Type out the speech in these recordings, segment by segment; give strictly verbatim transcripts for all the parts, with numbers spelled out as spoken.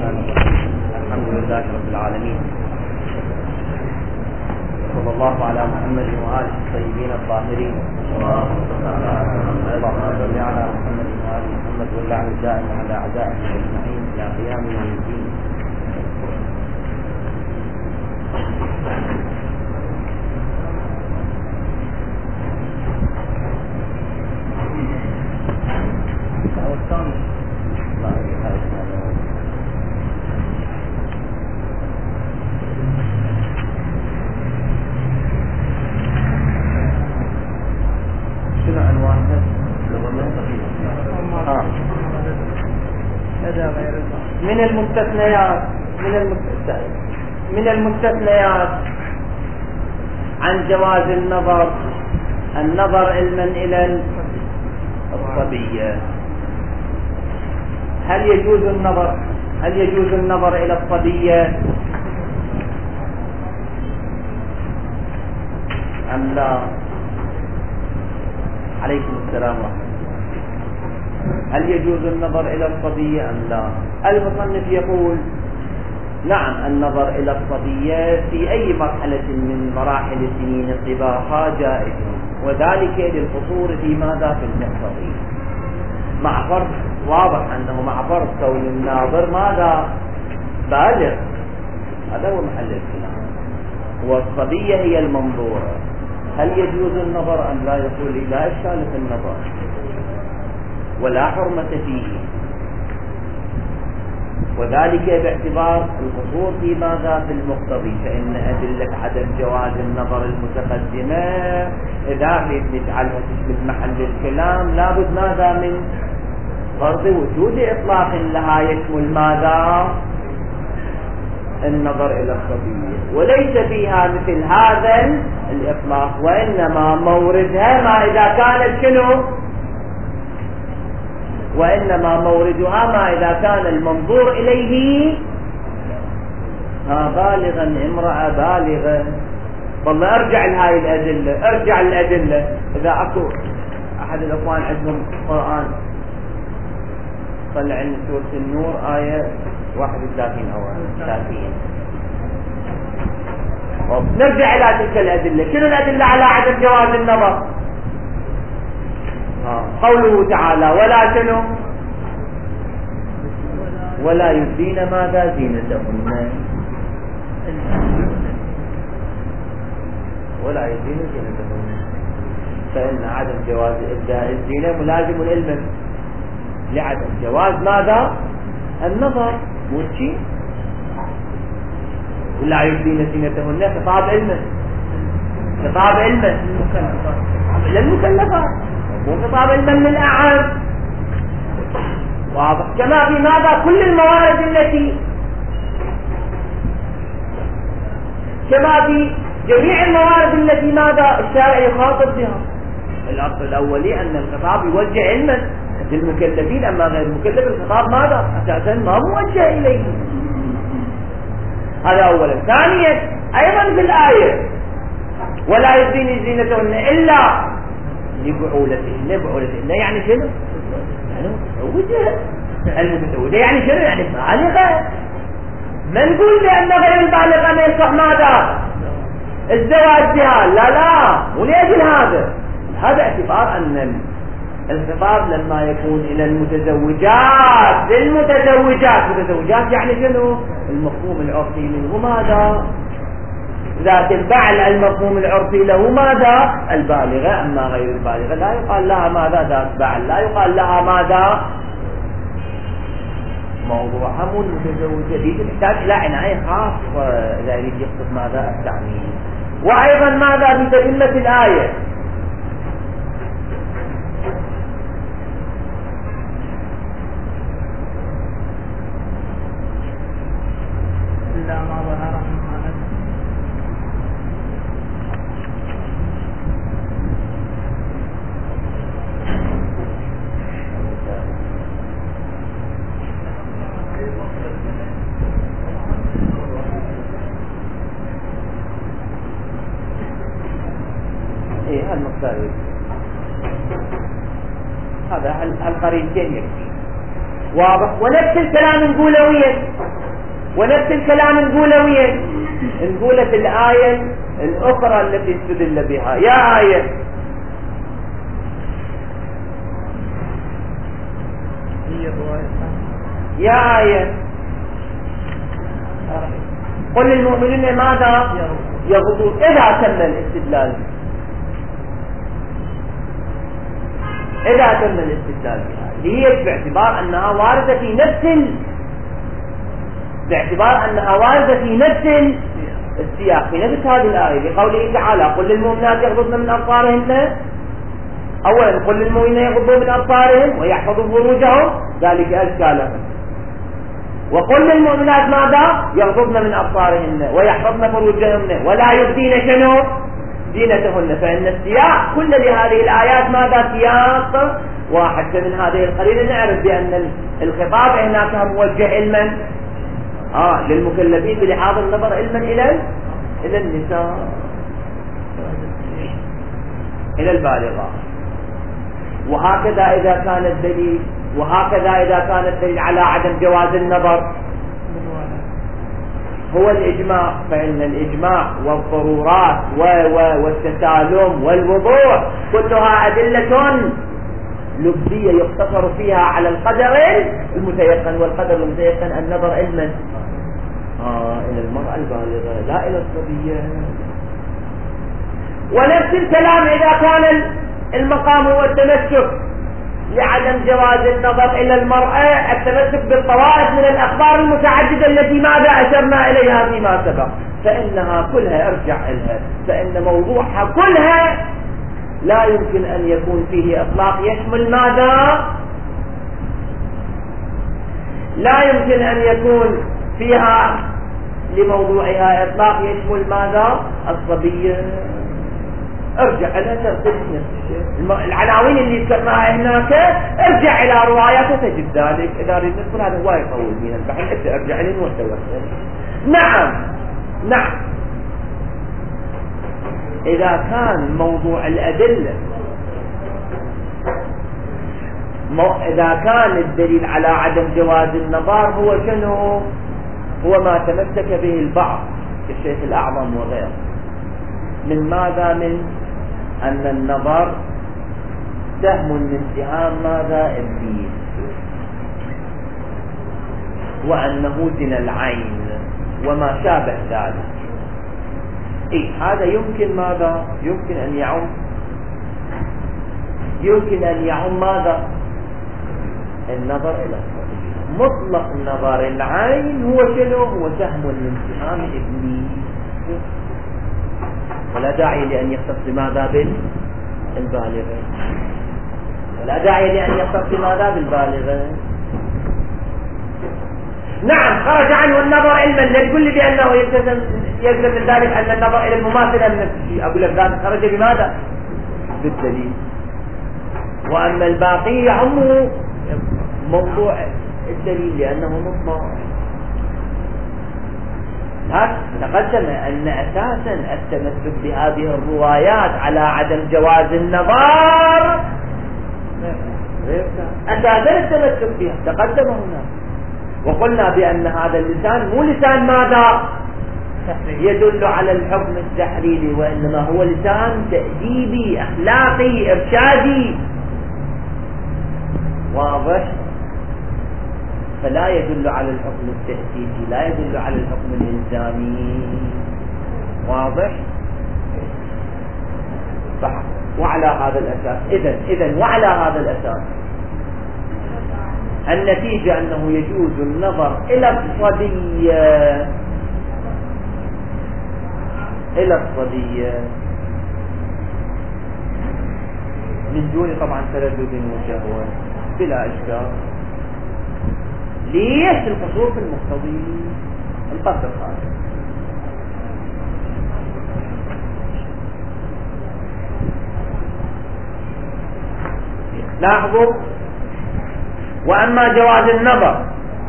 الرحمن الرحيم. الحمد لله رب العالمين، صلى الله على محمد وآله الطيبين الطاهرين. اللهم صل على محمد وآل محمد واللعن الدائم على أعدائه أجمعين إلى قيام يوم الدين. من المستثنيات من المستثنيات من المستثنيات عن جواز النظر النظر علما إلى الصبية. هل يجوز النظر هل يجوز النظر إلى الصبية أم لا؟ عليكم السلام ورحمة الله. هل يجوز النظر إلى الصبية أم لا؟ المصنف يقول نعم، النظر إلى الصبية في أي مرحلة من مراحل سنين الطباخة جائز، وذلك للقصور في ماذا في المقتضي، مع فرض واضح أنه مع فرض كون الناظر ماذا بالغ. هذا هو محل الكلام، والصبية هي المنظورة. هل يجوز النظر أم لا؟ يقول لا إشكال في النظر ولا حرمة فيه، وذلك باعتبار القصور في ماذا في المقتضي. فإن أدلة عدم جواز النظر المتقدمة إذا نجعلها تشمل محل الكلام لابد ماذا من فرض وجود إطلاق لها يشمل ماذا النظر إلى الصبية، وليس فيها مثل هذا الإطلاق، وإنما موردها ما إذا كانت شنو وإنما موردها ما إذا كان المنظور إليه بالغا، امرأة بالغة. والله ارجع لهاي الأدلة، ارجع للأدلة. إذا أكو أحد الأخوان عندهم قرآن طلع لنا سورة النور آية واحد وثلاثين أو ثلاثين. نرجع إلى تلك الأدلة. شنو الأدلة على عدم جواز النظر؟ قوله تعالى ولا شنو ولا يبدين ماذا زينتهن، ولا يبدين زينتهن، فإن عدم جواز إبداء الزينة ملازم العلم لعدم جواز ماذا النظر. مو شيء ولا يبدين زينتهن خطاب علما، خطاب علما للمكلفات، مو خطاب علما للأعم. واضح؟ كما في ماذا كل الموارد التي كما في جميع الموارد التي ماذا الشارع يخاطب بها. الأصل الأولي أن الخطاب يوجه علما للمكلفين، أما غير المكلف الخطاب ماذا أساسا ما موجه إليه. هذا أولا. ثانيا أيضا في الآية ولا يبدين زينتهن إلا لبعولتهن، لبعولتهن يعني شنو؟ يعني متزوجة. المتزوجة يعني شنو؟ يعني بالغة. ما نقول لأن غير البالغة ما يصح ماذا الزواج بها، لا لا، ولأجل هذا هذا اعتبار أن الخطاب لما يكون إلى المتزوجات للمتزوجات، متزوجات يعني شنو؟ المفهوم العرفي منه ماذا ذات البعل، المفهوم العرفي له ماذا البالغة. أما غير البالغة لا يقال لها ماذا ذات بعل، لا يقال لها ماذا موضوعها مو المتزوجة. دي تحتاج إلى عناية خاصة إذا يريد يقصد ماذا التعميم. وأيضا ماذا بتتمة الآية إلا ما ظهر ايه المختار هذا القرينتين يكفي. واضح. ونفس الكلام نقوله وين ونفس الكلام نقوله وين نقوله في الآية الأخرى التي استدل بها. يا آية يا آية قل للمؤمنين ماذا يغضون إذا تم الاستدلال إذا تم الاستدلال بها، ليش؟ باعتبار أنها واردة في نفس ال... باعتبار أنها واردة في نفس السياق في نفس هذه الآية، بقوله تعالى قل للمؤمنات يغضضن من أبصارهن. أولا قل للمؤمنين يغضوا من أبصارهم ويحفظوا فروجهم ذلك أزكى لهم، وقل للمؤمنات ماذا يغضضن من أبصارهن ويحفظن فروجهن ولا يبدين شنو زينتهن. فإن السياق كل لهذه الآيات ماذا؟ سياق واحد. فمن هذه القرينة نعرف بأن الخطاب هناك موجه علما آه للمكلفين بلحاظ النظر علما إلى إلى النساء إلى البالغات. وهكذا إذا كان الدليل وهكذا إذا كان الدليل على عدم جواز النظر هو الإجماع، فإن الإجماع والضرورات والتسالم والوضوح كلها أدلة لبية يقتصر فيها على القدر المتيقن، والقدر المتيقن النظر علما آه إلى المرأة البالغة لا إلى الصبية. ونفس الكلام إذا كان المقام هو التمسك لعدم جواز النظر إلى المرأة، التمسك بالطوائف من الأخبار المتعددة التي ماذا أشرنا إليها فيما سبق، فإنها كلها ارجع إلها، فإن موضوعها كلها لا يمكن أن يكون فيه إطلاق يشمل ماذا؟ لا يمكن أن يكون فيها لموضوعها إطلاق يشمل ماذا؟ الصبية. ارجع إلى ترتيب نفس الشيء. العناوين اللي ذكرناها هناك ارجع إلى روايات تجد ذلك. إذا أريد ندخل هذا هو يطول بينا البحث ارجع إلى وتوسل. نعم نعم إذا كان موضوع الأدلة مو... إذا كان الدليل على عدم جواز النظر هو شنو؟ هو ما تمسك به البعض كالشيخ الأعظم وغيره من ماذا؟ من أن النظر سهم من سهام ماذا؟ إبليس، وأنه زنا العين وما شابه ذلك. إيه هذا يمكن ماذا؟ يمكن أن يعم يمكن أن يعم ماذا؟ النظر إلى الصبي. مطلق نظر العين هو شنو؟ هو سهم من سهام إبليس، ولا داعي لأن يختص ماذا؟ بالبالغة، ولا داعي لأن يختص ماذا؟ بالبالغة. نعم خرج عنه النظر علما، لا تقول لي بأنه يلزم يلزم من ذلك أن النظر إلى المماثلة النفسي، أقول لك ذلك خرج بماذا؟ بالدليل. وأما الباقي يعمه موضوع الدليل لأنه مطلق. تقدم أن أساسا التمسك بهذه الروايات على عدم جواز النظر أساسا التمسك بها تقدم هنا، وقلنا بأن هذا اللسان مو لسان ماذا؟ يدل على الحكم التحريري، وإنما هو لسان تأديبي أخلاقي إرشادي واضح، فلا يدل على الحكم التأسيسي، لا يدل على الحكم الإلزامي واضح صح. وعلى هذا الأساس إذن إذن وعلى هذا الأساس النتيجة أنه يجوز النظر إلى الصبية إلى الصبية من دون طبعا تردد وشهوة بلا إشكال. ليش؟ القصور في المقتضي القصر هذا. لاحظوا، وأما جواز النظر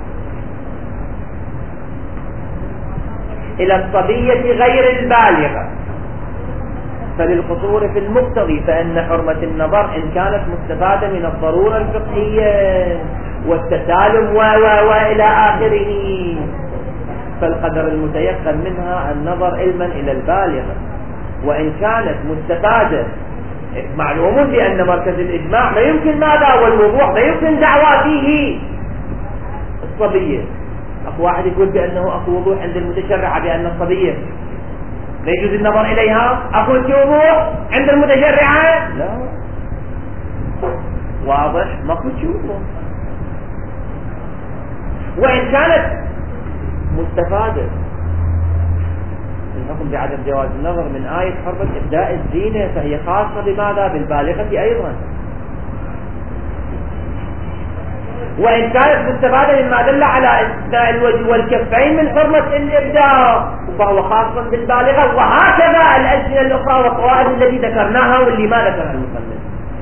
إلى الصبية غير البالغة فللقصور في المقتضي، فإن حرمة النظر إن كانت مستفادة من الضرورة الفقهية والتسالم و و وإلى آخره. فالقدر المتيقن منها النظر علما إلى البالغة، وإن كانت مستفادة معلوم بأن مركز الإجماع ما يمكن ماذا والوضوح ما يمكن دعوى فيه الصبية. أكو واحد يقول بأنه أكو وضوح عند المتشرعة بأن الصبية لا يجوز النظر إليها، أكو وضوح عند المتشرعة لا، واضح ما كنت وضوح. وإن كانت مستفادة الحكم بعدم جواز النظر من آية حرمة إبداء الزينة، فهي خاصة بماذا؟ بالبالغة أيضا. وإن كانت مستفادة مما دل على إبداء الوجه والكفين من حرمة الإبداء فهو خاص بالبالغة. وهكذا الألسنة الأخرى والقواعد التي ذكرناها واللي ما ذكرها المصنف.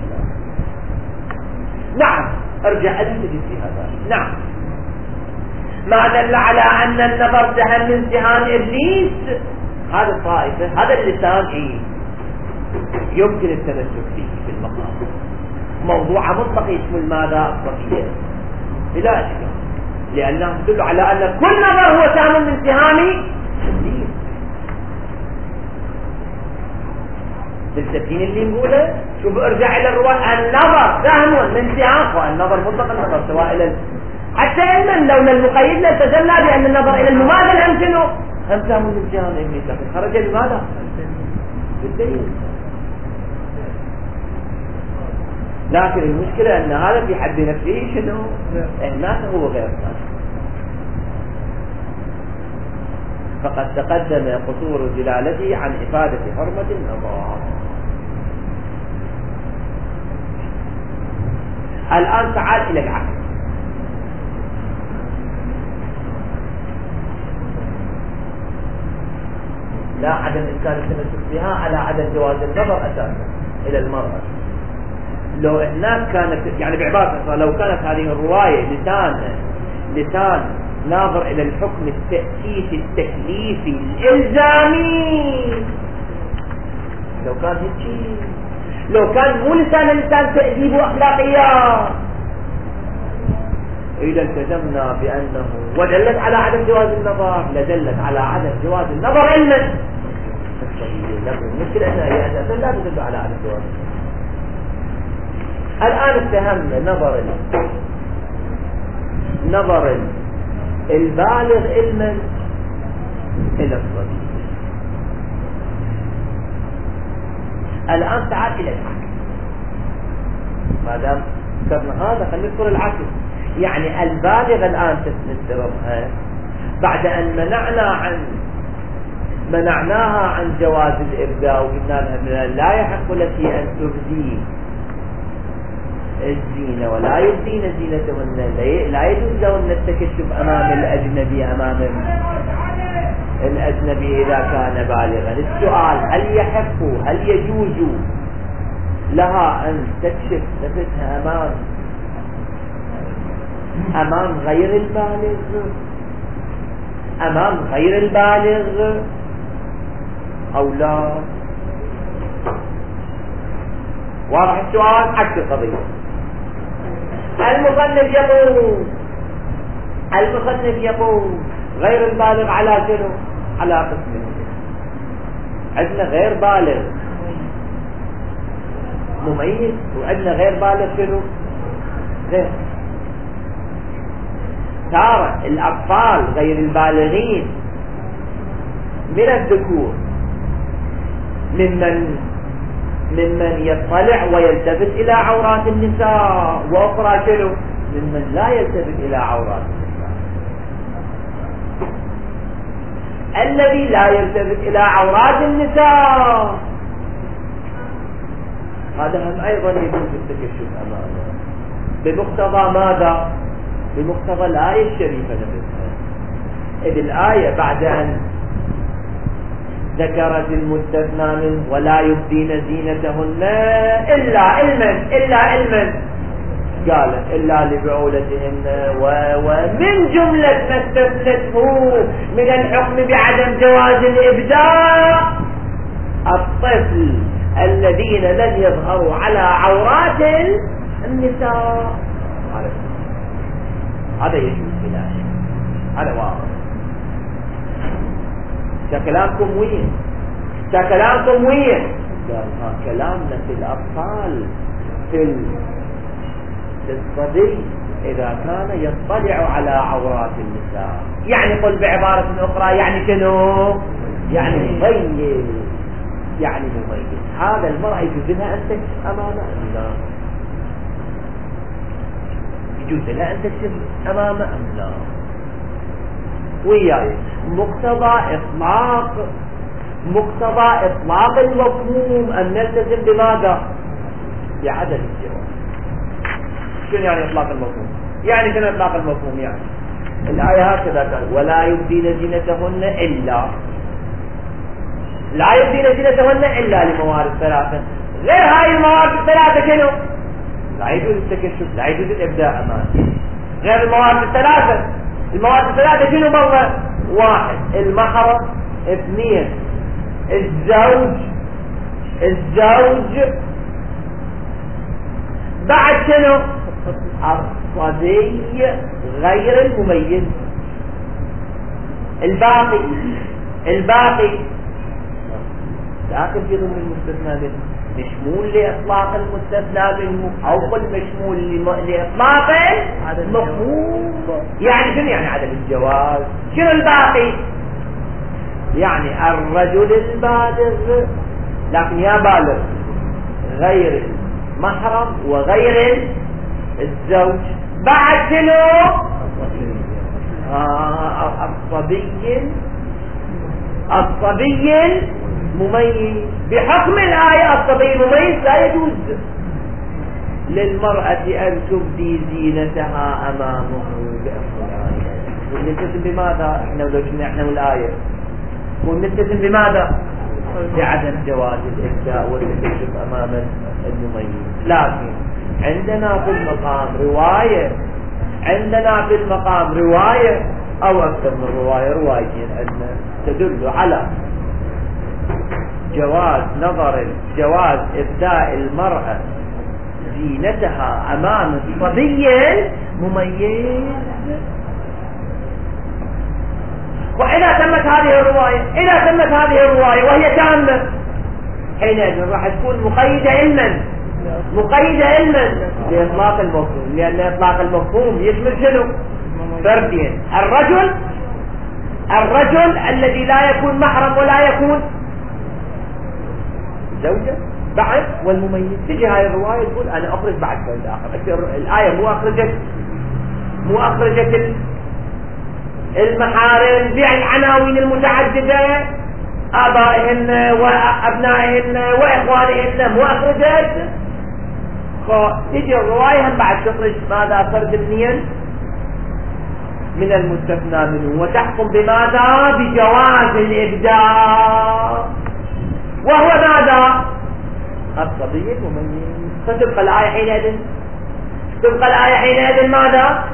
نعم أرجع أدلة في هذا. نعم ما دل على أن النظر سهم من سهام إبليس، هذا الطائفة هذا اللسان إيه يمكن التمسك فيه في المقام، موضوع مطلق يشمل ماذا؟ الصفية بلا أشكال، لأنه تدل على أن كل نظر هو سهم من سهام إبليس. بالسبتين اللي نقوله شوف ارجع إلى الرواية، النظر سهم من سهام، والنظر مطلق النظر سواء إلى حتى علما لولا المقيد لتجلى بأن النظر إلى المماثل أمكنه هم سهم من سهام إبليس، لكن خرج بماذا؟ بالدليل. لكن المشكلة أن هذا في حد نفسه شنو؟ إهماته هو غير صالح. فقد تقدم قصور دلالته عن إفادة حرمة النظر. الآن تعال إلى العكس. لا عدم إمكان التمسك بها على عدم جواز النظر أساسا إلى المرأة. لو هناك كانت يعني بعبارة لو كانت هذه الرواية لسان لسان ناظر إلى الحكم التأسيسي التكليفي الإلزامي، لو كان هيك، لو كان مو لسان لسان تأديب وأخلاقيات، إذا التزمنا بأنه ودلت على عدم جواز النظر لدلت على عدم جواز النظر علما. لكن المشكلة أنها هي أساسا لا تدل على عدم جواز النظر. الآن اتهمنا نظر نظر البالغ علما إلى الصبي. الآن تعال إلى العكس. ما دام ذكرنا هذا خلينا نذكر العكس. يعني البالغ الآن تستمرها بعد أن منعنا عن منعناها عن جواز الإبداء وقلنا لها لا يحق لك أن تبدي الزينة ولا يبدين زينتهن، لا يجوز لهن التكشف أمام الأجنبي أمام الأجنبي إذا كان بالغا. السؤال هل يحق هل يجوز لها أن تكشف نفسها أمام أمام غير البالغ أمام غير البالغ أو لا؟ واضح السؤال؟ عكس القضية. المصنف يقول المصنف يقول غير البالغ على شنو؟ على قسمين. عندنا غير بالغ مميز وعندنا غير بالغ شنو؟ غير. ترى الأطفال غير البالغين من الذكور ممن ممن يطلع ويلتفت إلى عورات النساء، وأخرى شنو؟ ممن لا يلتفت إلى عورات النساء. الذي لا يلتفت إلى عورات النساء هذا هم أيضا يجوز التكشف أمامه بمقتضى ماذا؟ بمقتضى الآية الشريفة نفسها. إذ الآية بعد أن ذكرت المستثنى منه ولا يبدين زينتهن إلا علما إلا علما قالت إلا لبعولتهن ومن جملة ما استثنته من الحكم بعدم جواز الإبداء الطفل الذين لم يظهروا على عورات النساء. هذا يجوز بلا شك، هذا واضح. كلامكم وين؟ كلامكم وين؟ قال ها كلامنا في الأطفال، في الصبي إذا كان يطلع على عورات النساء، يعني قل بعبارة أخرى يعني شنو؟ يعني مميز، يعني مميز. هذا المرأة يجوز لها أن تكشف أمامه؟ لا. يجوز لها أن تكشف أمامه أم لا؟ وياي مقتضى إطلاق مقتضى إطلاق المفهوم أن نلتزم بماذا؟ بعدم الجواز. شنو يعني إطلاق المفهوم؟ يعني شنو إطلاق المفهوم؟ يعني الآية هكذا قال ولا يبدين زينتهن إلا، لا يبدين زينتهن إلا لموارد ثلاثة. غير هاي الموارد الثلاثة شنو؟ لا يجوز التكشف، لا يجوز الإبداء أمامه. غير الموارد الثلاثة، الموارد الثلاثة شنو مرة؟ واحد المحرم، اثنين الزوج الزوج بعد شنو؟ الصبي غير المميز. الباقي الباقي لكن في ضمن المستثنى منه، مشمول لإطلاق المستثنى منه أو قل مشمول لإطلاق المفهوم. يعني شنو يعني عدم الجواز؟ شنو الباقي؟ يعني الرجل البالغ، لكن يا بالغ غير المحرم وغير الزوج، بعد شنو؟ آه الصبي الصبي مميز. بحكم الآية الصبي المميز لا يجوز للمرأة أن تبدي زينتها أمامه بأفضل. ونلتزم بماذا؟ احنا ولو كنا احنا والآية ونلتزم بماذا؟ بعدم جواز الإبداء والتكشف أمام المميز. لكن عندنا في المقام رواية عندنا في المقام رواية أو أكثر من رواية روايتين أن تدل على جواز نظر جواز إبداء المرأة زينتها أمام صبي مميز. وإذا تمت هذه الرواية إذا تمت هذه الرواية وهي تامة، حينئذ راح تكون مقيدة علما مقيدة علما لإطلاق المفهوم، لأن إطلاق المفهوم يشمل شنو؟ فردين، الرجل الرجل الذي لا يكون محرم ولا يكون زوجة بعد، والمميز. تجي هاي الرواية تقول أنا أخرج بعد فرد آخر. الآية مو أخرجت مو أخرجت المحارم بالعناوين المتعددة، آبائهن وأبنائهن وإخوانهن، مو أخرجت. تجي الرواية هم بعد تخرج ماذا؟ فرد اثنين من المستثنى منه، وتحكم بماذا؟ بجواز الإبداء، وهو ماذا؟ الصبي المميز. فتبقى الآية حينئذ تبقى الآية حينئذ ماذا؟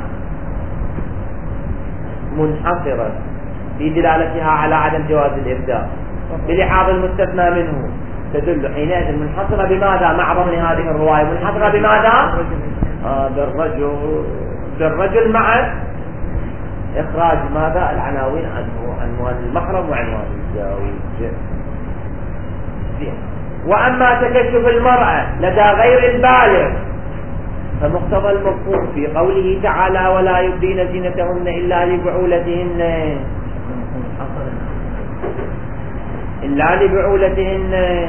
منحصرة في دلالتها على عدم جواز الإبداء بلحاظ المستثنى منه، تدل حينئذ منحصرة بماذا؟ مع ضمن هذه الرواية منحصرة بماذا؟ آه بالرجل بالرجل مع إخراج ماذا؟ العناوين عنه، عنوان المحرم وعنوان الزوج. وأما تكشف المرأة لدى غير البالغ فمقتضى المفهوم في قوله تعالى ولا يبدين زينتهن إلا لبعولتهن إلا لبعولتهن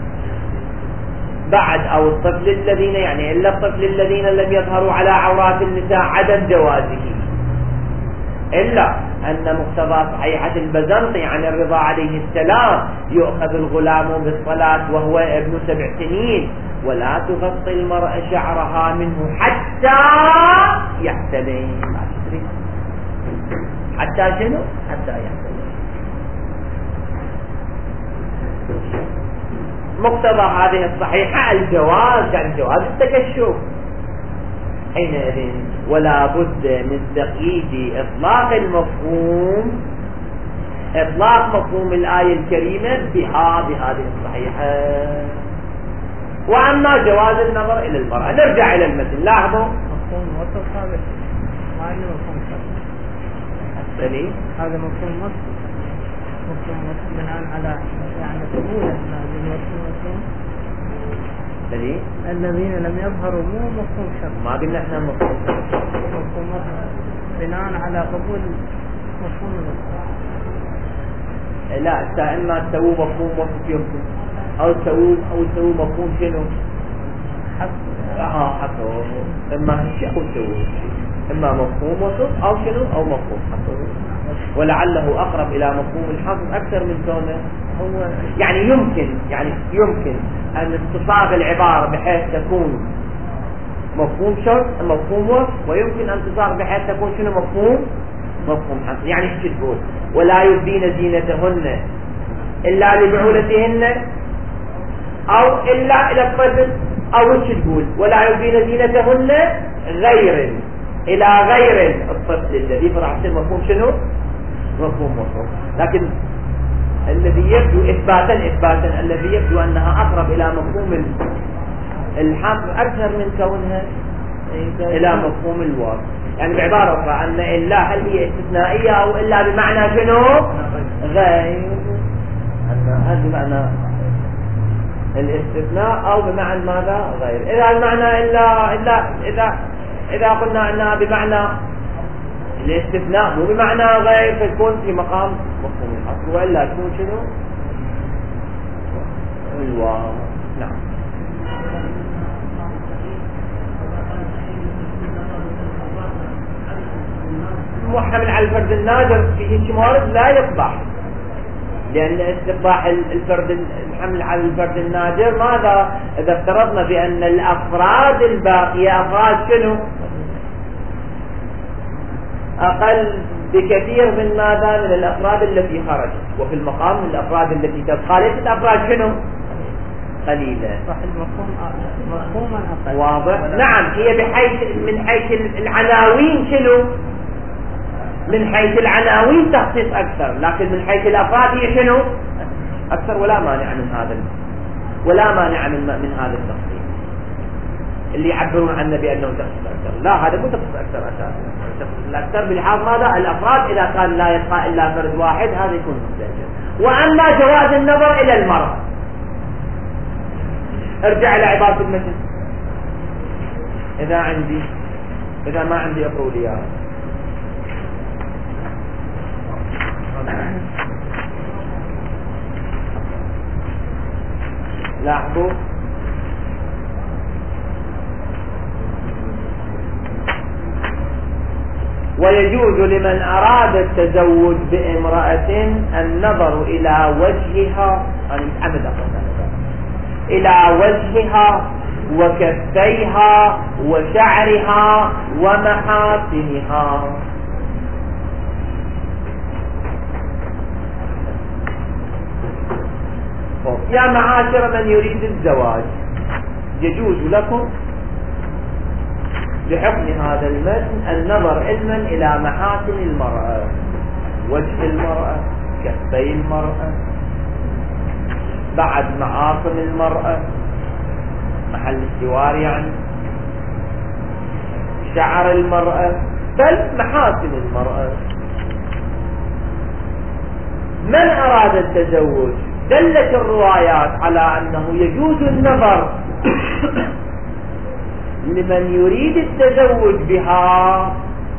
بعد أو الطفل الذين يعني إلا الطفل الذين لم يظهروا على عورات النساء عدم جوازه، إلا أن مقتضى صحيحة البزنطي عن الرضا عليه السلام يؤخذ الغلام بالصلاة وهو ابن سبع سنين ولا تغطي المرأة شعرها منه حتى يحتلم. حتى شنو؟ حتى يحتلم. مقتضى هذه الصحيحة الجواز، يعني جواز التكشف. حينئذ ولا بد من تقييد إطلاق المفهوم إطلاق مفهوم الآية الكريمة بها بهذه الصحيحة. وأما جواز النظر إلى المرأة، نرجع إلى المثل. لاحظوا ما عنده مفهوم شرط. يعني هذا مفهوم نص، مفهوم نص بناء على يعني قبوله الذي مفهوم مفهوم يعني الذين لم يظهروا مو مفهوم شرط. ما قلنا احنا مفهوم شرط، مفهوم نص بناء على قبول مفهوم نص. لا، اما تسووا مفهوم وصف يمكن، او تسووا او تسووا مفهوم شنو؟ حسب اه حصر. اما هالشيء او تسووا اما مفهوم وصف او شنو او مفهوم حصر، ولعله اقرب الى مفهوم الحصر اكثر من كونه هو. يعني يمكن يعني يمكن ان تصاغ العبارة بحيث تكون مفهوم شرط مفهوم وصف، ويمكن ان تصاغ بحيث تكون شنو مفهوم مفهوم حصر. يعني ايش تقول؟ ولا يبدين زينتهن الا لبعولتهن او الا الى الطفل، او ايش تقول؟ ولا يبدين زينتهن غير الى غير الطفل الذي فراح يصير مفهوم شنو؟ مفهوم وصف. لكن الذي يبدو اثباتا اثباتا الذي يبدو انها اقرب الى مفهوم الحصر اكثر من كونها الى مفهوم الوصف. يعني بعبارة أخرى أن إلا هل هي استثنائية أو إلا بمعنى شنو؟ غير. أن هل بمعنى الاستثناء أو بمعنى ماذا؟ غير. إذا المعنى إلا إلا إذا إذا قلنا أنها بمعنى الاستثناء مو بمعنى غير، فتكون في مقام مفهوم الحصر، وإلا تكون شنو؟ الواو. نعم. محمل على الفرد النادر في موارد لا يقبح، لأن استقباح الفرد الحمل على الفرد النادر ماذا؟ إذا افترضنا بأن الأفراد الباقية أفراد شنو؟ أقل بكثير من ماذا؟ من الأفراد التي خرجت، وفي المقام من الأفراد التي تبقى ليست أفراد شنو؟ قليلة. صح المفهوم مفهوما أقل. واضح؟ نعم. هي بحيث من حيث العناوين شنو؟ من حيث العناوين تخصيص أكثر، لكن من حيث الأفراد هي شنو؟ أكثر. ولا مانع من هذا ولا مانع من من هذا التخصيص اللي يعبرون عنه بأنه تخصيص أكثر. لا، هذا مو تخصيص أكثر أساسا. التخصيص الأكثر بلحاظ ماذا؟ الأفراد إذا كان لا يبقى إلا فرد واحد هذا يكون مستأجر. وأما جواز النظر إلى المرأة، ارجع إلى عبارة المتن. إذا عندي إذا ما عندي أقول لي لاحظوا ويجوز لمن أراد التزوج بامرأة النظر إلى وجهها إلى وجهها وكفيها وشعرها ومحاسنها. يا معاشر من يريد الزواج، يجوز لكم بحكم هذا المتن النظر علما إلى محاسن المرأة، وجه المرأة، كفي المرأة، بعد معاصم المرأة، محل الجوار يعني، شعر المرأة، بل محاسن المرأة. من أراد التزوج دلت الروايات على أنه يجوز النظر لمن يريد التزوج بها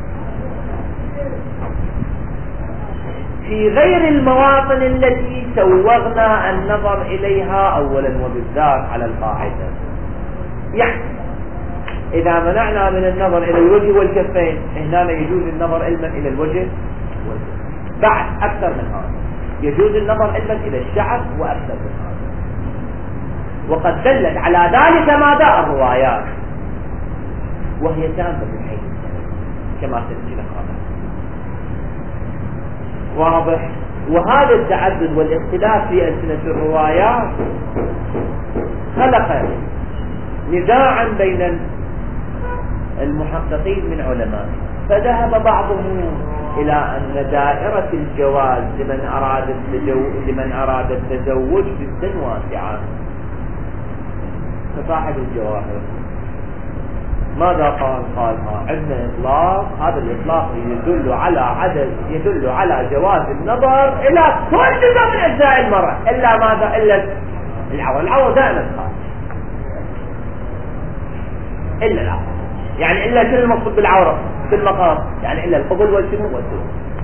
في غير المواطن التي سوغنا النظر إليها أولا وبالذات على القاعدة. يعني إذا منعنا من النظر إلى الوجه والكفين، هنا يجوز النظر علما إلى الوجه والكفين. بعد أكثر من هذا يجوز النظر علما إلى الشعر وأكثر من هذا، وقد دلت على ذلك ماذا؟ الروايات، وهي تامة من حيث كما سنجي لك هذا واضح. وهذا التعدد والاختلاف في ألسنة الروايات خلق نزاعا بين المحققين من علماء، فذهب بعضهم إلى أن دائرة الجواز لمن أراد التزوج لمن أراد التزوج جدا واسعة. فصاحب الجواهر ماذا قال؟ قال ها عندنا إطلاق، هذا الإطلاق يدل على عدد يدل على جواز النظر إلى كل جزء من أجزاء المرأة إلا ماذا؟ إلا العورة. العورة دائما خارج إلا العورة، يعني إلا شنو المقصود بالعورة في المقام؟ يعني إلا القبل والشنو والدور،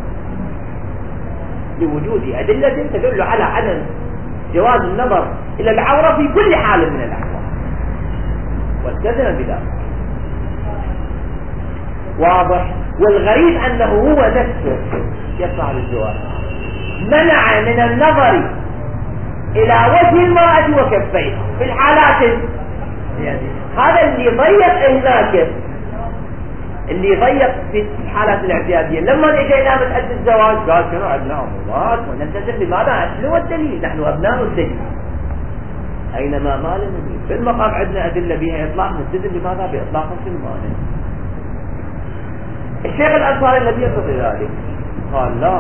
لوجود أدلة تدل على عدم جواز النظر إلى العورة في كل حال من الأحوال، والتزم بذلك. واضح. والغريب أنه هو نفسه يصنع للجواز منع من النظر إلى وجه المرأة وكفيها في الحالات، يعني هذا اللي ضيق هناك، اللي يضيق في الحالات الاعتيادية. لما نجي إلى مسألة الزواج قال شنو عندنا أمورات ونلتزم بماذا؟ شنو الدليل؟ نحن أبناء الدليل، أينما ما لنا في المقام عندنا أدلة بها إطلاق، نلتزم بماذا؟ بإطلاق المانع. الشيخ الأنصاري الذي يقصد ذلك قال لا،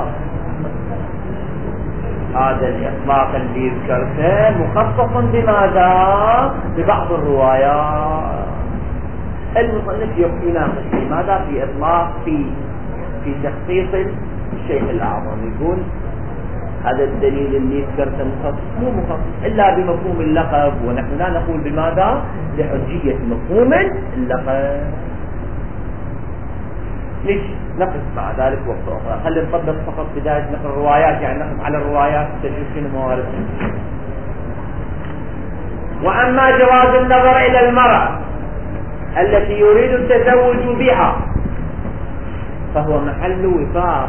هذا الإطلاق اللي ذكرته مخصص بماذا؟ ببعض الروايات. المصنف يناقش في ماذا؟ في إطلاق في في تخصيص الشيخ الأعظم، يقول هذا الدليل اللي ذكرته مخصص مو مخصص إلا بمفهوم اللقب، ونحن لا نقول بماذا؟ لحجية مفهوم اللقب. ليش نقف مع ذلك وقت أخرى؟ خلينا نطبق فقط بداية نقل الروايات، يعني نقف على الروايات تجد شنو موارد. وأما جواز النظر إلى المرأة التي يريد التزوج بها فهو محل وفاق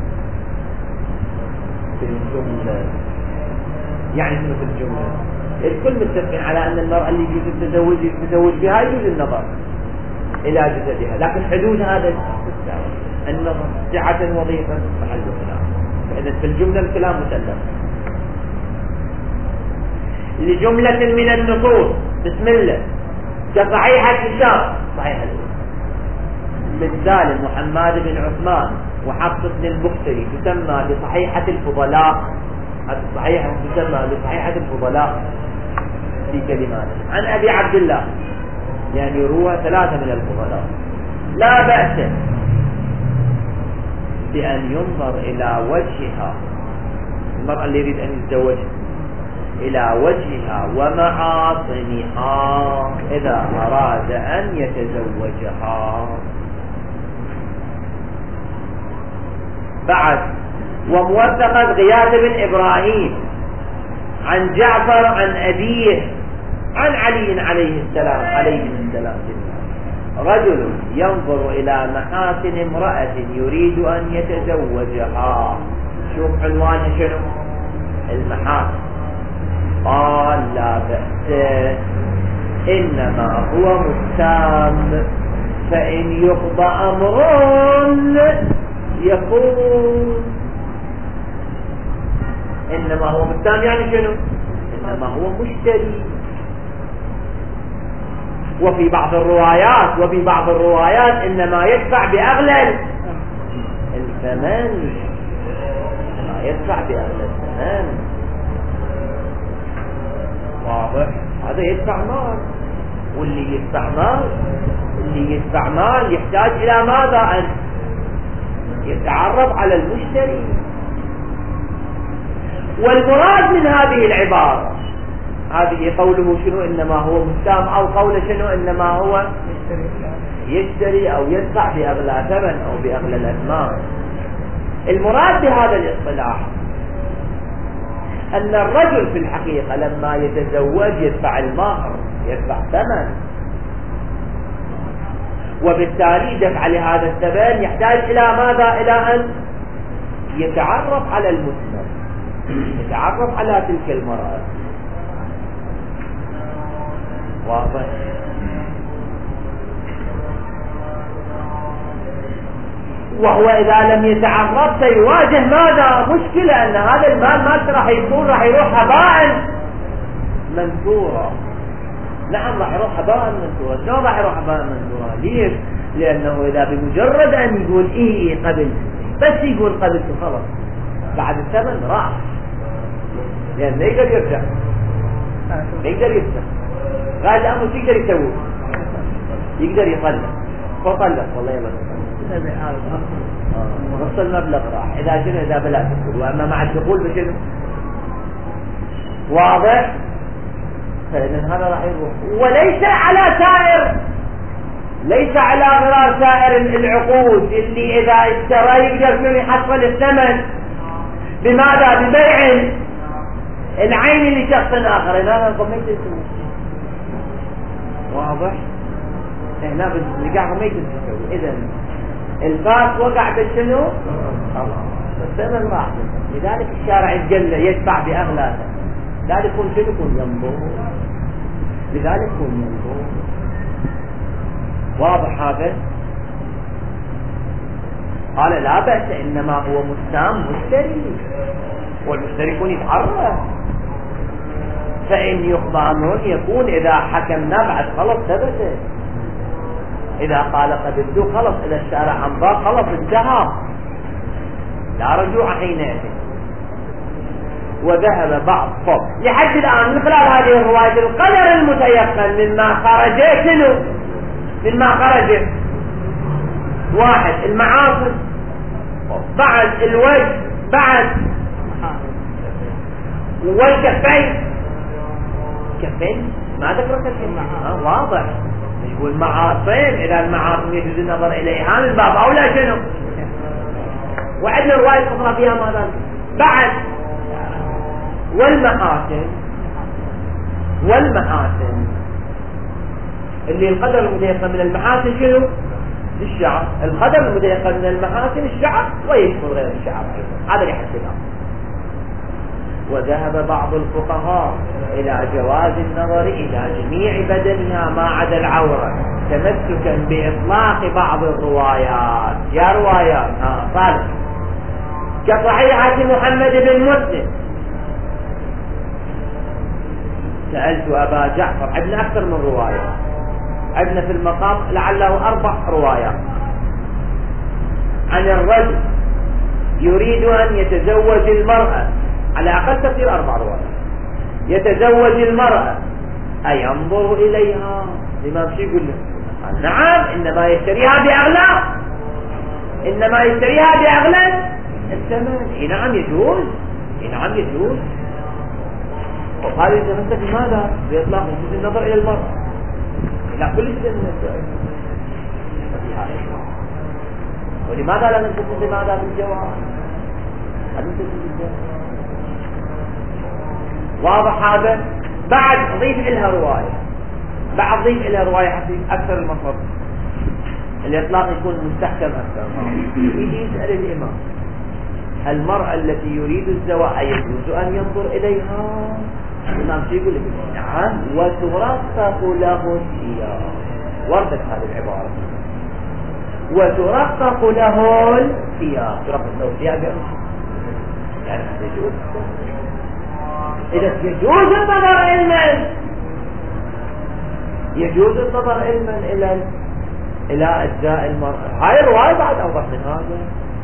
في الجملة. يعني شنو في الجملة؟ الكل متفقين على أن المرأة اللي يجوز التزوج يتزوج بها يجوز النظر إلى جسدها، لكن حدود هذا النظر سعة وضيقا محل الكلام. فإذا في الجملة الكلام مسلم. لجملة من النصوص بسم الله كصحيحة هشام صحيحة مثال محمد بن عثمان وحفص بن البختري تسمى بصحيحة الفضلاء. هذه الصحيحة تسمى بصحيحة الفضلاء في كلمات عن أبي عبد الله، يعني روى ثلاثة من الفضلاء. لا بأس بأن ينظر إلى وجهها، المرأة اللي يريد أن يتزوجها، إلى وجهها ومعاصمها إذا أراد أن يتزوجها. بعد وموثقة غياث بن إبراهيم عن جعفر عن أبيه عن علي عليه السلام عليه السلام رجل ينظر إلى محاسن امرأة يريد أن يتزوجها. شوف عنوانه شنو؟ المحاسن. قال لا بأس، إنما هو متام، فإن يقضى أمر يكون. إنما هو متام يعني شنو؟ إنما هو مشتري. وفي بعض الروايات وفي بعض الروايات إنما يدفع بأغلى الثمن، إنما يدفع بأغلى الثمن. واضح؟ هذا يدفع مال، واللي يدفع مال اللي يدفع مال يحتاج إلى ماذا؟ أن يتعرف على المشتري. والمراد من هذه العبارة هذه قوله شنو؟ إنما هو مستام، أو قول شنو؟ إنما هو يشتري أو يدفع بأغلى ثمن أو بأغلى الأثمان. المراد بهذا الاصطلاح أن الرجل في الحقيقة لما يتزوج يدفع المهر، يدفع ثمن، وبالتالي دفع لهذا الثمن يحتاج إلى ماذا؟ إلى أن يتعرف على المسلم، يتعرف على تلك المرأة. واضح؟ وهو إذا لم يتعرف سيواجه ماذا؟ مشكلة، أن هذا المال ما راح يكون، راح يروح هباء منثورا. نعم راح يروح هباء منثورا. شلون راح يروح هباء منثورا؟ ليش؟ لأنه إذا بمجرد أن يقول إيه إيه قبل، بس يقول قبلت خلاص، بعد الثمن راح، لأن لا يقدر يرجع، لا يقدر يرجع. قال الأمر شو يقدر يسوي؟ يقدر يطلق فطلق والله يلا نص المبلغ راح إذا شنو إذا بلا دخول، وأما مع الدخول بشنو واضح. فإذن هذا راح يروح، وليس على سائر ليس على غرار سائر العقود اللي إذا اشترى يقدر شنو يحصل الثمن بماذا؟ ببيع العين لشخص آخر. هنا نقوم يتسوي واضح. هنا بنقعهم ما يتسوي. إذن الفاس وقع بالشنو الله الثمن راح. لذلك الشارع يتجلى يدفع بأغلى، لذلك يكون شنو يكون ينظر، لذلك يكون ينظر. واضح هذا؟ قال لا بأس، إنما هو مسام مشتري، والمشتري يكون يتعرف. فإن يقضى أمر يكون إذا حكمنا بعد خلص ثبت، إذا قال قبلته خلص، إذا الشارع أمضى خلص انتهى، لا رجوع حينئذ. وذهب بعض فوق لحد الآن من خلال هذه الرواية القدر المتيقن مما خرج شنو؟ مما خرج واحد المعاصي، بعد الوجه، بعد والكفين. كفين ما ذكر كفين آه واضح. يقول معاصين، إذا المعاصي يجوز النظر إليها من باب أولى شنو. وعندنا رواية أخرى فيها ماذا بعد والمحاسن. والمحاسن اللي القدر المتيقن من المحاسن شنو؟ الشعر. القدر المتيقن من المحاسن الشعر، ويشمل غير الشعر أيضا. هذا اللي حسنا. وذهب بعض الفقهاء إلى جواز النظر إلى جميع بدنها ما عدا العورة، تمسكا بإطلاق بعض الروايات. يا روايات ها صالح كصحيحة محمد بن مسلم. سألت أبا جعفر، عندنا أكثر من رواية، عندنا في المقام لعله أربع روايات عن الرجل يريد أن يتزوج المرأة، على أقل تقدير أربع روايات. يتزوج المرأة أينظر إليها؟ الإمام شو يقول له؟ نعم، إنما يشتريها بأغلى، إنما يشتريها بأغلى الثمن. إيه نعم يجوز، إيه نعم يجوز. وقال يتمسك بماذا؟ بإطلاق يجوز النظر إلى المرأة إلى كل شيء من السؤال. ولماذا لا ننتسب بماذا بالجواب؟ هل ننتسب بالجواب؟ واضح هذا؟ بعد ضيف لها رواية، بعد ضيف لها رواية حتى أكثر المصر الإطلاق يكون مستحكم أكثر. يجي يسأل الإمام المرأة التي يريد الزواج يجوز أن ينظر إليها؟ الإمام شو يقول؟ نعم، وترقق له الثياب. وردت هذه العبارة، وترقق له الثياب. ترقق له الثياب يعني يجوز. إذا يجوز النظر علما، يجوز النظر علما إلى إلى أجزاء المرأة. هاي الرواية بعد أوضح من هذا.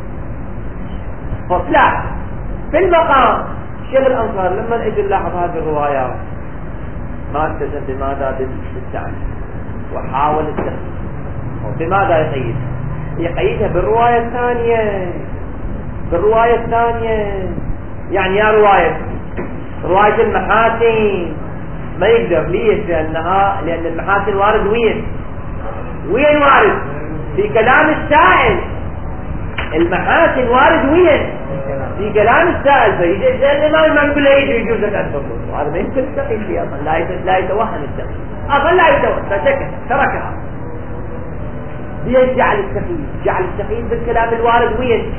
فصلا في المقام الشيخ الأنصار لما اجى لاحظ هذه الروايات ما التزم بماذا بالتعليم وحاول التخفيف. بماذا يقيد؟ يقيدها بالرواية الثانية، بالرواية الثانية. يعني يا رواية رواية المحاسن ما يقدر. ليش؟ لأنها لأن المحاسن وارد وين؟ وين وارد؟ في كلام السائل. المحاسن وارد وين؟ في كلام السائل. فيجي الإمام ما يقول له يجي يجوز لك أن تنظر. وهذا ما يمكن التقييد فيه أصلا، لا لا يتوهم التقييد أصلا، لا يتوهم، فسكت تركها. ليش جعل التقييد؟ جعل التقييد بالكلام الوارد وين؟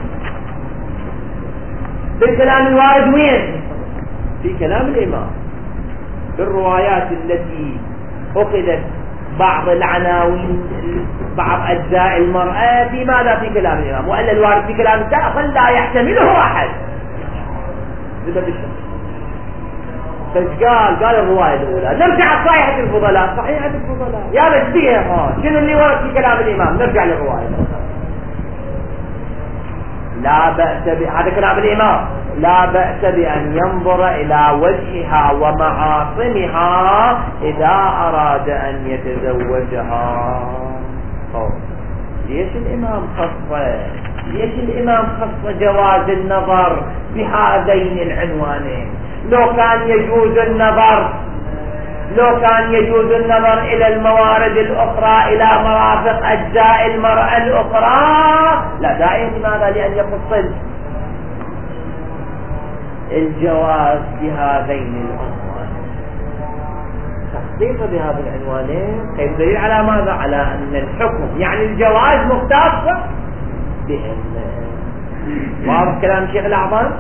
بالكلام الوارد وين؟ في كلام الإمام، بالروايات التي أخذت بعض العناوين بعض أجزاء المرأة في ماذا؟ في كلام الإمام. وأن الوارد في كلام السائل لا يحتمله أحد. فقال قال الرواية الأولى نرجع صحيحة الفضلاء. صحيحة الفضلاء يا بس فيها شنو اللي ورد في كلام الإمام؟ نرجع للرواية. لا بأس ب... هذا كلام الإمام، لا بأس بأن ينظر إلى وجهها ومعاصمها إذا أراد أن يتزوجها. أوه. ليش الإمام خص ليش الإمام خص جواز النظر بهذين العنوانين؟ لو كان يجوز النظر لو كان يجوز النظر إلى الموارد الأخرى، إلى مرافق أجزاء المرأة الأخرى، لا داعي لماذا؟ لأن يخص الجواز بهذين العنوانين. تخصيصه بهذه العنوانين كيف دليل على ماذا؟ على أن الحكم يعني الجواز مختص بهن. واضح كلام الشيخ الأعظم؟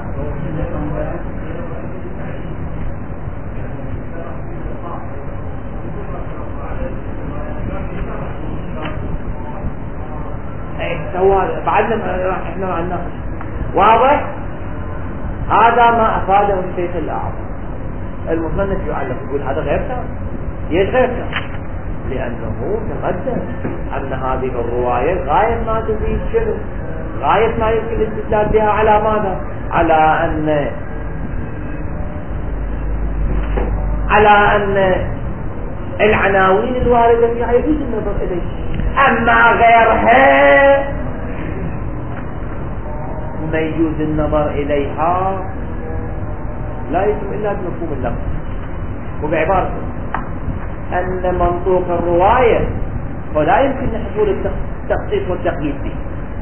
سوى بعدنا احنا مع الناقش. واضح؟ هذا ما افاده الشيخ الاعظم. المصنف يعلق يقول هذا غير تام. ليش غير تام؟ لانه تقدم ان هذه الروايه غايه ما تفيد شنو؟ غايه ما يمكن الاستدلال بها على ماذا؟ على ان على ان العناوين الوارده فيها يجوز النظر اليه، اما غيرها ما يجوز النظر اليها لا يتم الا بمفهوم اللفظ. وبعبارة ان منطوق الرواية ولا يمكن حصول التخصيص والتقييد به.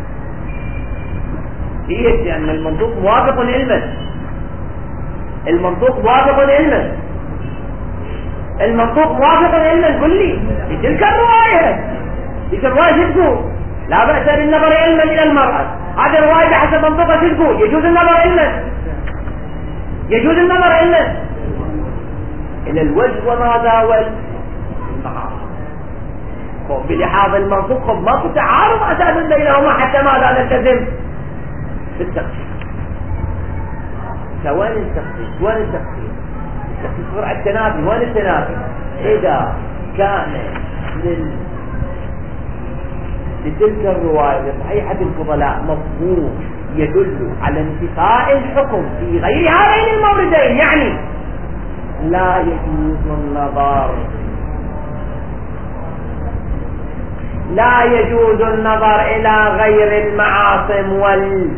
ليش؟ لان المنطوق موافق علما، المنطوق موافق علما المنطوق موافق علما كلي لتلك الرواية. تلك الرواية شو تقول؟ لا بأس بالنظر علما إلى المرأة. هذه الرواية بحسب منطقة شو تقول؟ يجوز النظر علما يجوز النظر علما إلى الوجه وماذا والمعاصي. بلحاظ المنطوق ما في تعارض أساسا بينهما حتى ماذا نلتزم بالتخصيص. سواء التخصيص وين التخصيص؟ التخصيص فرع التنافي. وين التنافي؟ إذا كان لل لتلك الرواية صحيحة الفضلاء مفهوم يدل على انتفاء الحكم في غير هذين الموردين، يعني لا يجوز النظر لا يجوز النظر إلى غير المعاصم والوجه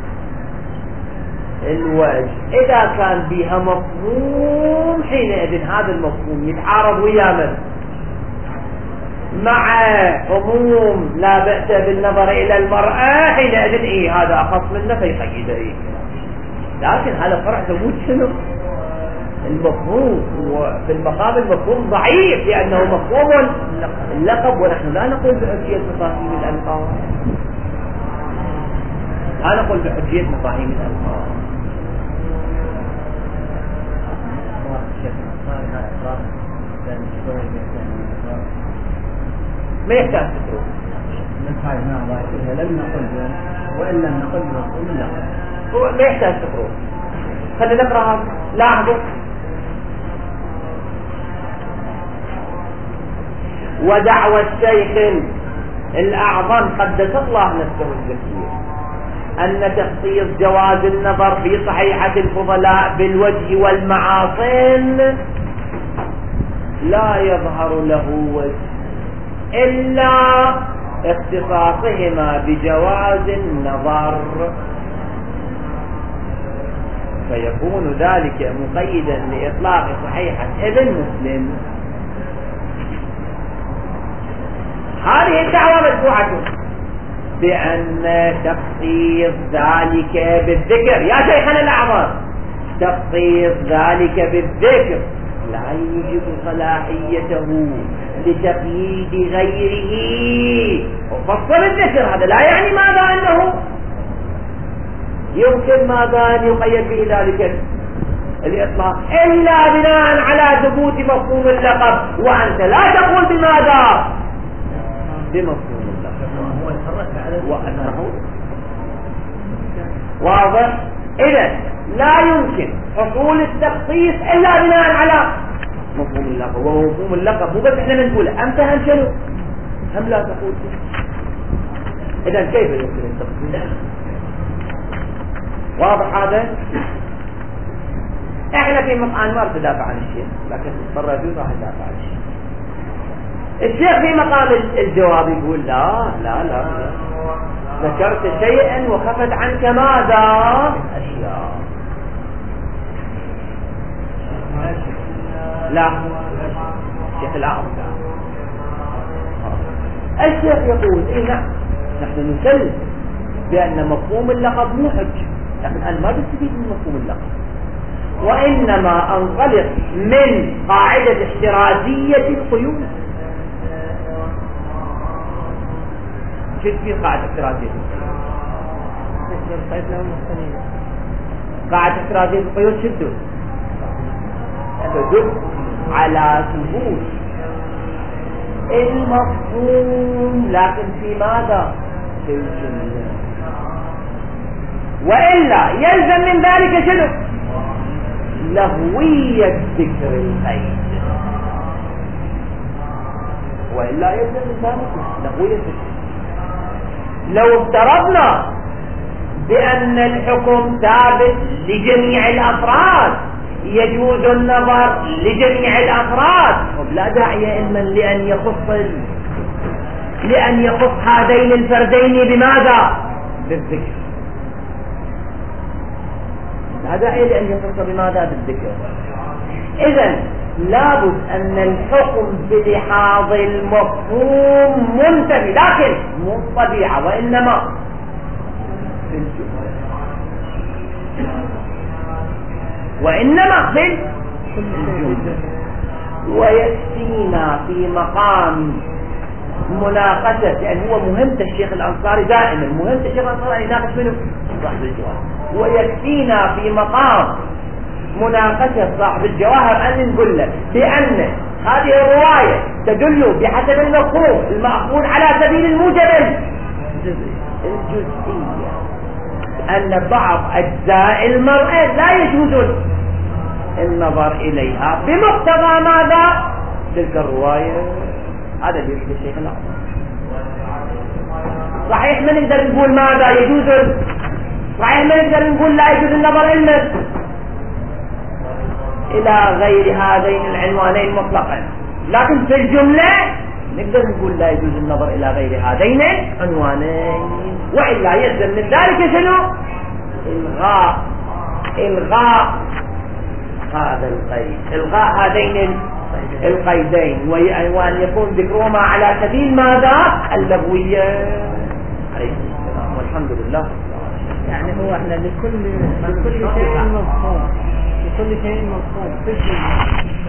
إذا كان بها مفهوم. حينئذ هذا المفهوم يتعارض ويا من؟ مع عموم لا بأس بالنظر إلى المرأة. حينئذ إيه هذا أخص منه فيقيده إيه. لكن هذا فرع ثبوت شنو؟ المفهوم. وفي المقام المفهوم ضعيف لأنه مفهوم اللقب، ونحن لا نقول بحجية مفاهيم الألقاب لا نقول بحجية مفاهيم الألقاب. ما يحتاج تتروك لم نقل وإلا نقل مفهوم اللقب. هو ما يحتاج تتروك. خلينا نقرأ هذا. لاحظوا: ودعوى الشيخ الأعظم قدس الله نفسه الزكية أن تخصيص جواز النظر في صحيحة الفضلاء بالوجه والمعاصم لا يظهر له وجه إلا اختصاصهما بجواز النظر، فيكون ذلك مقيدا لإطلاق صحيحة ابن مسلم. هذه الدعوة مدفوعة بأن تخصيص ذلك بالذكر. يا شيخنا الأعظم، تخصيص ذلك بالذكر لا يوجب صلاحيته لتقييد غيره. وفصل الذكر هذا لا يعني ماذا أنه يمكن ماذا أن يقيد به ذلك الإطلاق إلا بناء على ثبوت مفهوم اللقب، وأنت لا تقول بماذا؟ بمفهوم اللقب. وأنه واضح. إذن لا يمكن حصول التخصيص إلا بناء على مفهوم اللقب. ومفهوم اللقب مو بس احنا بنقوله، أنت هم شنو؟ هم لا تقول. إذن كيف يمكن التخصيص؟ واضح هذا؟ احنا في مقام ما ارتدافع عن الشيخ، لكن مرة يجوز راح ندافع عن الشيخ. الشيخ في مقام الجواب يقول لا لا لا, لا. ذكرت شيئا وخفت عنك ماذا؟ أشياء. لا الشيخ الأعظم الشيخ يقول إيه نعم نحن نسلم بأن مفهوم اللقب مو حج، لكن أنا ما بستفيد من مفهوم اللقب، وإنما أنطلق من قاعدة احترازية القيود. شد في قاعدة احترازية قاعدة احترازية القيود شدوا تدل على ثبوت المفهوم، لكن في ماذا؟ في الجملة. وإلا يلزم من ذلك شنو؟ لهوية ذكر القيد، وإلا يلزم من ذلك لهوية ذكر. لو افترضنا بأن الحكم ثابت لجميع الأفراد يجوز النظر لجميع الأفراد، ولا داعي علما لأن يخص لأن يخص هذين الفردين بماذا؟ بالذكر. لا داعي لأن يخص بماذا؟ بالذكر. إذن لابد أن الحكم بلحاظ المفهوم منتفي، لكن مو الطبيعة وإنما في الجملة، وإنما في الجملة. ويكفينا في مقام مناقشة، يعني هو مهمة الشيخ الأنصاري دائما، مهمة الشيخ الأنصاري يناقش منه صاحب الجواهر، ويكفينا في مقام مناقشة صاحب الجواهر أن نقول له بأن هذه الرواية تدل بحسب المفهوم المأخوذ على سبيل الموجب الجزئية، أن بعض أجزاء المرأة لا يجوز النظر إليها بمقتضى ماذا؟ تلك الرواية. هذا اللي يريد الشيخ الأعظم. صحيح ما نقدر نقول ماذا يجوز، صحيح ما نقدر نقول لا يجوز النظر إلا إلى غير هذين العنوانين مطلقا، لكن في الجملة نقدر نقول لا يجوز النظر إلى غير هذين العنوانين، وإلا يلزم من ذلك شنو؟ إلغاء إلغاء هذا القيد، إلغاء هذين القيدين، وأن يكون ذكرهما على سبيل ماذا؟ اللغوية. عليه السلام والحمد لله. يعني هو احنا لكل لكل شيء مفهوم، لكل شيء مفهوم في الجملة.